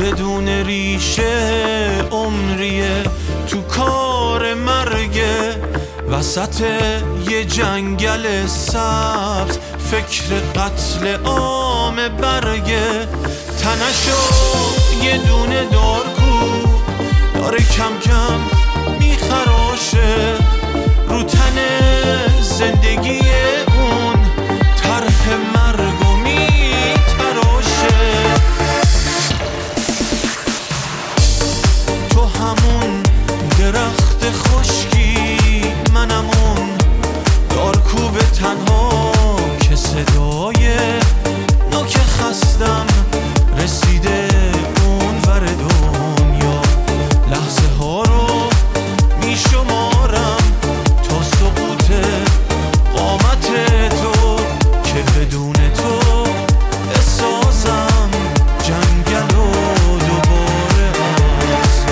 بدون ریشه عمریه تو کار مرگه، وسط یه جنگل سبز فکر قتل عام برگه. تنشو یه دونه دارکو داره کم کم میخراشه، رو تن زندگی اون طرح مرگو میتراشه. تو همون درخت خشکی، منم اون دارکوب تنها که صدای نوک خستم رسیده اون ور دنیا. لحظه ها رو میشمارم تا سقوط قامت تو، که بدون تو بسازم جنگل و دوباره از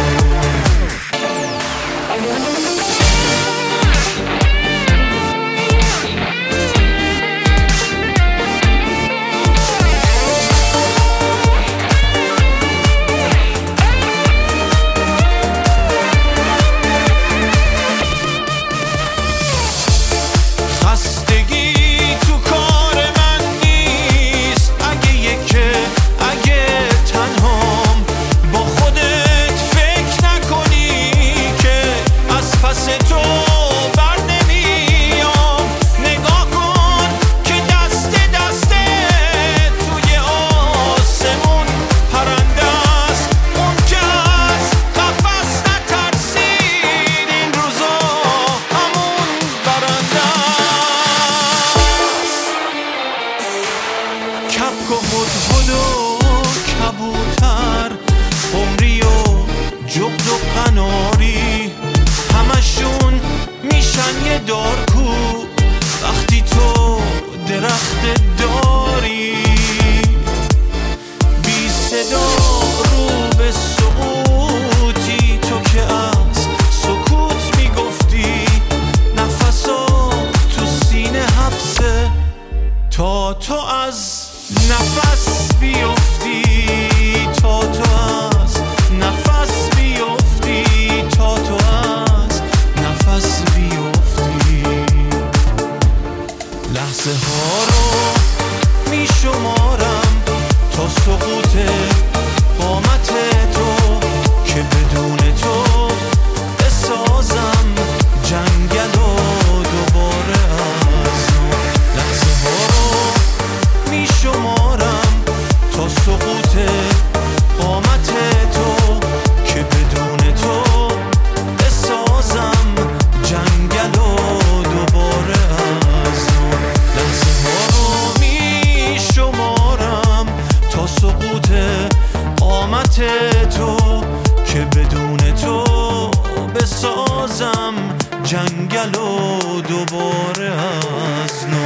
کبک و هدهد و کبوتر، عمری و جغد و قناری، همشون میشن یه دارکو وقتی تو درخت داری. بی صدا رو به سقوطی، تو که از سکوت میگفتی نفسا تو سینه حبسه تا تو از نفس بیفتی، تا تو از نفس بیفتی، تا تو از نفس بیفتی. لحظه ها رو میشمارم تا سقوط قامت تو، که بدون تو بسازم جنگل و دوباره از نو. لحظه ها رو میشمارم تا سقوط قامت تو، که بدون تو بسازم جنگل و دوباره از نو. لحظه ها رو میشمارم تا سقوط قامت تو، که بدون تو بسازم جنگل و دوباره از نو.